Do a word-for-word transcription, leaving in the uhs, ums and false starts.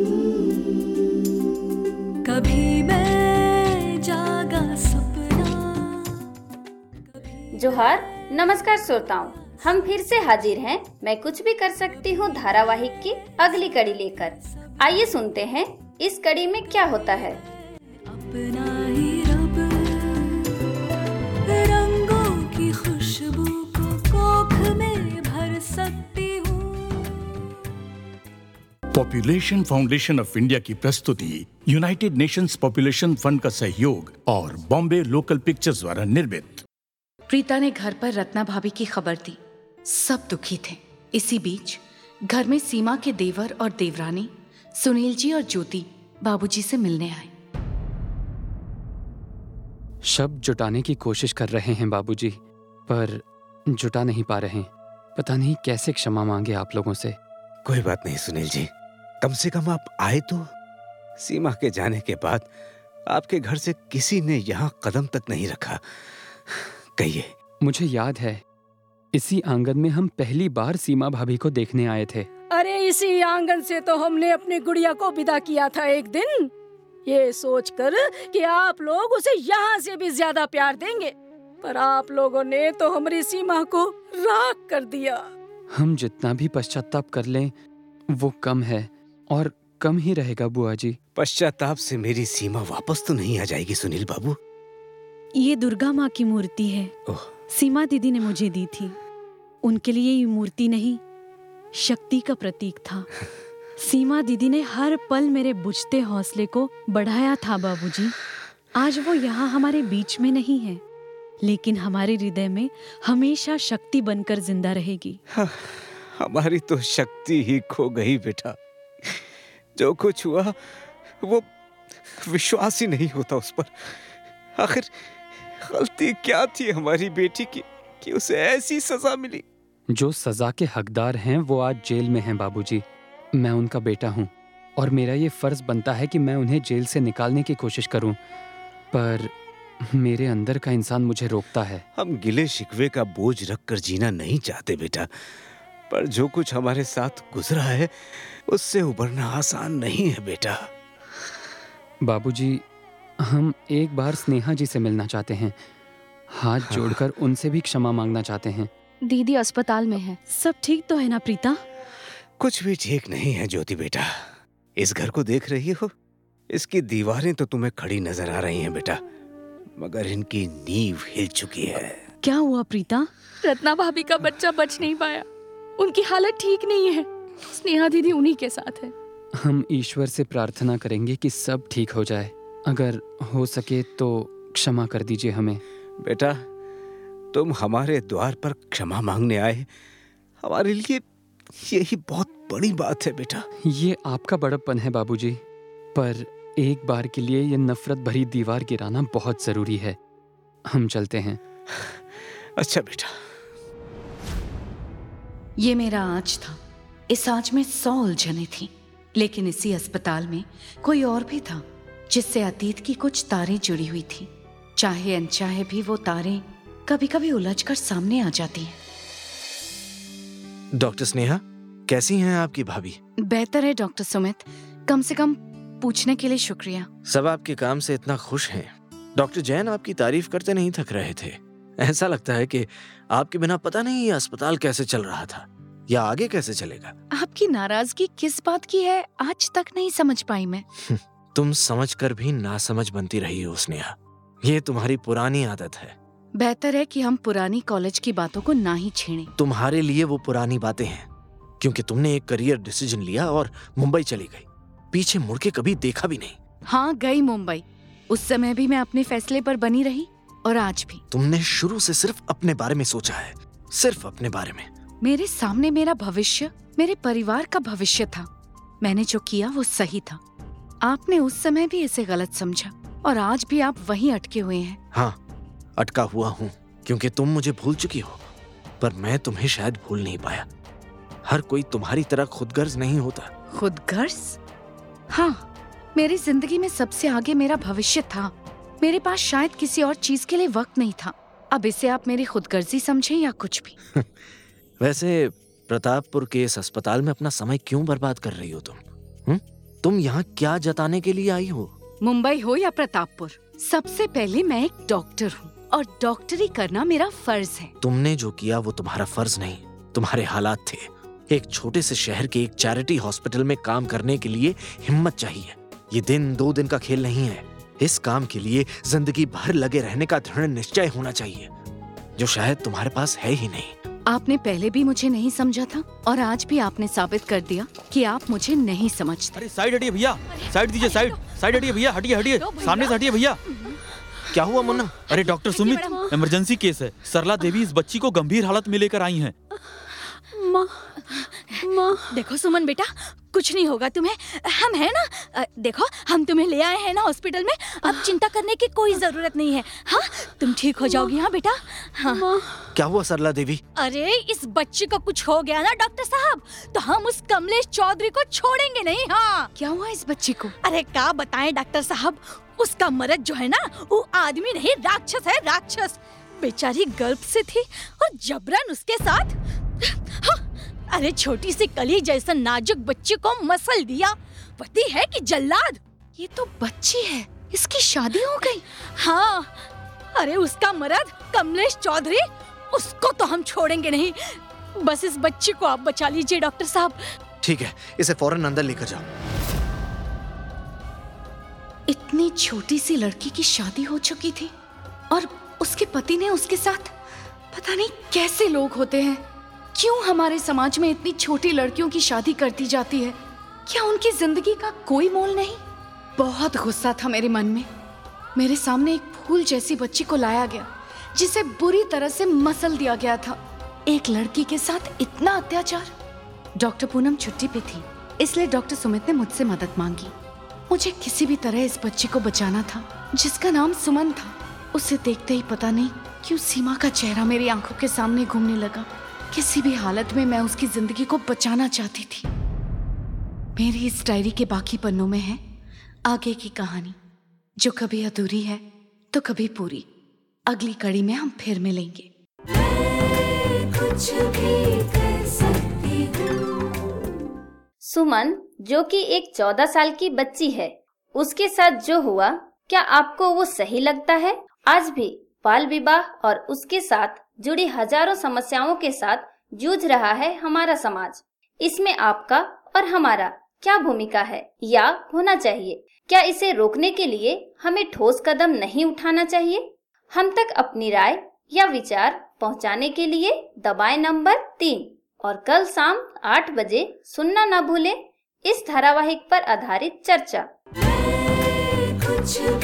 कभी मैं जागा सपना। जोहार, नमस्कार श्रोताओं, हम फिर से हाजिर हैं मैं कुछ भी कर सकती हूँ धारावाहिक की अगली कड़ी लेकर। आइए सुनते हैं इस कड़ी में क्या होता है। अपना ही रब, रंगों की खुशबू को कोख में भर सकती हूँ। पॉपुलेशन फाउंडेशन ऑफ इंडिया की प्रस्तुति, यूनाइटेड नेशंस पॉपुलेशन फंड का सहयोग और बॉम्बे लोकल पिक्चर्स द्वारा निर्मित। प्रीता ने घर पर रत्ना भाभी की खबर दी। सब दुखी थे। इसी बीच घर में सीमा के देवर और देवरानी सुनील जी और ज्योति बाबूजी से मिलने आए। शब्द जुटाने की कोशिश कर रहे हैं बाबूजी, पर जुटा नहीं पा रहे। पता नहीं कैसे क्षमा मांगे आप लोगों से। कोई बात नहीं सुनील जी, कम से कम आप आए तो। सीमा के जाने के बाद आपके घर से किसी ने यहाँ कदम तक नहीं रखा। कहिए। मुझे याद है, इसी आंगन में हम पहली बार सीमा भाभी को देखने आए थे। अरे इसी आंगन से तो हमने अपनी गुड़िया को विदा किया था एक दिन, ये सोचकर कि आप लोग उसे यहाँ से भी ज्यादा प्यार देंगे, पर आप लोगों ने तो हमारी सीमा को राख कर दिया। हम जितना भी पश्चाताप कर लें वो कम है, और कम ही रहेगा बुआ जी। पश्चाताप से मेरी सीमा वापस तो नहीं आ जाएगी सुनील बाबू। ये दुर्गा माँ की मूर्ति है, सीमा दीदी ने मुझे दी थी। उनके लिए ये मूर्ति नहीं, शक्ति का प्रतीक था। सीमा दीदी ने हर पल मेरे बुझते हौसले को बढ़ाया था बाबूजी। आज वो यहाँ हमारे बीच में नहीं है, लेकिन हमारे हृदय में हमेशा शक्ति बनकर जिंदा रहेगी। हाँ, हमारी तो शक्ति ही खो गई बेटा। जो कुछ हुआ वो विश्वास ही नहीं होता उस पर। आखिर गलती क्या थी हमारी बेटी की कि उसे ऐसी सजा मिली? जो सजा के हकदार हैं वो आज जेल में हैं बाबूजी। मैं उनका बेटा हूँ और मेरा ये फर्ज बनता है कि मैं उन्हें जेल से निकालने की कोशिश करूँ, पर मेरे अंदर का इंसान मुझे रोकता है। हम गिले शिकवे का बोझ रखकर जीना नहीं चाहते बेटा, पर जो कुछ हमारे साथ गुजरा है उससे उबरना आसान नहीं है बेटा। बाबूजी, हम एक बार स्नेहा जी से मिलना चाहते हैं। हाथ हाँ। जोड़कर उनसे भी क्षमा मांगना चाहते हैं। दीदी अस्पताल में है। सब ठीक तो है ना प्रीता? कुछ भी ठीक नहीं है ज्योति बेटा। इस घर को देख रही हो, इसकी दीवारें तो तुम्हें खड़ी नजर आ रही हैं बेटा, मगर इनकी नींव हिल चुकी है। क्या हुआ प्रीता? रत्ना भाभी का बच्चा बच नहीं पाया, उनकी हालत ठीक नहीं है। स्नेहा दीदी उन्हीं के साथ है। हम ईश्वर से प्रार्थना करेंगे कि सब ठीक हो जाए। अगर हो सके तो क्षमा कर दीजिए हमें। बेटा, तुम हमारे द्वार पर क्षमा मांगने आए, हमारे लिए यही बहुत बड़ी बात है बेटा। ये आपका बड़प्पन है बाबूजी, पर एक बार के लिए ये नफरत भरी दीवार गिराना बहुत जरूरी है। हम चलते हैं। अच्छा बेटा। ये मेरा आज था। इस आज में सौ उलझने थी, लेकिन इसी अस्पताल में कोई और भी था जिससे अतीत की कुछ तारें जुड़ी हुई थी। चाहे अनचाहे भी वो तारें कभी कभी उलझकर सामने आ जाती हैं। डॉक्टर स्नेहा, कैसी हैं आपकी भाभी? बेहतर है डॉक्टर सुमित, कम से कम पूछने के लिए शुक्रिया। सब आपके काम से इतना खुश हैं। डॉक्टर जैन आपकी तारीफ करते नहीं थक रहे थे। ऐसा लगता है कि आपके बिना पता नहीं ये अस्पताल कैसे चल रहा था या आगे कैसे चलेगा। आपकी नाराजगी किस बात की है आज तक नहीं समझ पाई मैं। तुम समझकर भी नासमझ बनती रही हो स्नेहा, ये तुम्हारी पुरानी आदत है। बेहतर है कि हम पुरानी कॉलेज की बातों को ना ही छेड़ें। तुम्हारे लिए वो पुरानी बातें हैं, क्योंकि तुमने एक करियर डिसीजन लिया और मुंबई चली गई। पीछे मुड़ के कभी देखा भी नहीं। हाँ, गई मुंबई। उस समय भी मैं अपने फैसले पर बनी रही और आज भी। तुमने शुरू से सिर्फ अपने बारे में सोचा है, सिर्फ अपने बारे में। मेरे सामने मेरा भविष्य, मेरे परिवार का भविष्य था। मैंने जो किया वो सही था। आपने उस समय भी इसे गलत समझा और आज भी आप वहीं अटके हुए हैं। हाँ, अटका हुआ हूँ क्योंकि तुम मुझे भूल चुकी हो, पर मैं तुम्हें शायद भूल नहीं पाया। हर कोई तुम्हारी तरह खुदगर्ज नहीं होता। खुदगर्ज? हाँ, मेरी जिंदगी में सबसे आगे मेरा भविष्य था। मेरे पास शायद किसी और चीज के लिए वक्त नहीं था। अब इसे आप मेरी खुदगर्जी समझें या कुछ भी। वैसे प्रतापपुर के इस अस्पताल में अपना समय क्यों बर्बाद कर रही हो तुम? हुँ? तुम यहाँ क्या जताने के लिए आई हो? मुंबई हो या प्रतापपुर, सबसे पहले मैं एक डॉक्टर हूँ और डॉक्टरी करना मेरा फर्ज है। तुमने जो किया वो तुम्हारा फर्ज नहीं, तुम्हारे हालात थे। एक छोटे से शहर के एक चैरिटी हॉस्पिटल में काम करने के लिए हिम्मत चाहिए। ये दिन दो दिन का खेल नहीं है। इस काम के लिए जिंदगी भर लगे रहने का दृढ़ निश्चय होना चाहिए, जो शायद तुम्हारे पास है ही नहीं। आपने पहले भी मुझे नहीं समझा था और आज भी आपने साबित कर दिया कि आप मुझे नहीं समझते। अरे साइड हटिए भैया, साइड दीजिए, साइड साइड हटिए भैया, हटिए हटिए, सामने से हटिए भैया। क्या हुआ मुन्ना? अरे डॉक्टर सुमित, इमरजेंसी केस है। सरला देवी इस बच्ची को गंभीर हालत में लेकर आई हैं। माँ, माँ। देखो सुमन बेटा, कुछ नहीं होगा तुम्हें, हम है ना। अ, देखो हम तुम्हें ले आए हैं ना हॉस्पिटल में, अब चिंता करने की कोई जरूरत नहीं है। हाँ, तुम ठीक हो जाओगी। हाँ बेटा। हाँ। क्या हुआ सरला देवी? अरे इस बच्ची को कुछ हो गया ना डॉक्टर साहब, तो हम उस कमलेश चौधरी को छोड़ेंगे नहीं। हाँ। क्या हुआ इस बच्ची को? अरे क्या बताएं डॉक्टर साहब, उसका मर्द जो है ना, वो आदमी नहीं राक्षस है, राक्षस। बेचारी गर्भ से थी और जबरन उसके साथ, हाँ, अरे छोटी सी कली जैसा नाजुक बच्ची को मसल दिया। पति है कि जल्लाद? ये तो बच्ची है, इसकी शादी हो गई। हाँ, अरे उसका मर्द कमलेश चौधरी, उसको तो हम छोड़ेंगे नहीं। बस इस बच्ची को आप बचा लीजिए डॉक्टर साहब। ठीक है, इसे फौरन अंदर लेकर जाओ। इतनी छोटी सी लड़की की शादी हो चुकी थी और उसके पति ने उसके साथ, पता नहीं कैसे लोग होते हैं। क्यों हमारे समाज में इतनी छोटी लड़कियों की शादी कर दी जाती है? क्या उनकी जिंदगी का कोई मोल नहीं? बहुत गुस्सा था मेरे मन में। मेरे सामने एक फूल जैसी बच्ची को लाया गया, जिसे बुरी तरह से मसल दिया गया था। एक लड़की के साथ इतना अत्याचार। डॉक्टर पूनम छुट्टी पे थी, इसलिए डॉक्टर सुमित ने मुझसे मदद मांगी। मुझे किसी भी तरह इस बच्ची को बचाना था, जिसका नाम सुमन था। उसे देखते ही पता नहीं क्यों सीमा का चेहरा मेरी आंखों के सामने घूमने लगा। किसी भी हालत में मैं उसकी जिंदगी को बचाना चाहती थी। मेरी इस डायरी के बाकी पन्नों में है आगे की कहानी, जो कभी अधूरी है तो कभी पूरी। अगली कड़ी में हम फिर मिलेंगे। कुछ भी कर सकती हूँ। सुमन, जो कि एक चौदह साल की बच्ची है, उसके साथ जो हुआ, क्या आपको वो सही लगता है? आज भी बाल विवाह और उसके साथ जुड़ी हजारों समस्याओं के साथ जूझ रहा है हमारा समाज। इसमें आपका और हमारा क्या भूमिका है या होना चाहिए? क्या इसे रोकने के लिए हमें ठोस कदम नहीं उठाना चाहिए? हम तक अपनी राय या विचार पहुंचाने के लिए दबाएं नंबर तीन और कल शाम आठ बजे सुनना ना भूलें इस धारावाहिक पर आधारित चर्चा। कुछ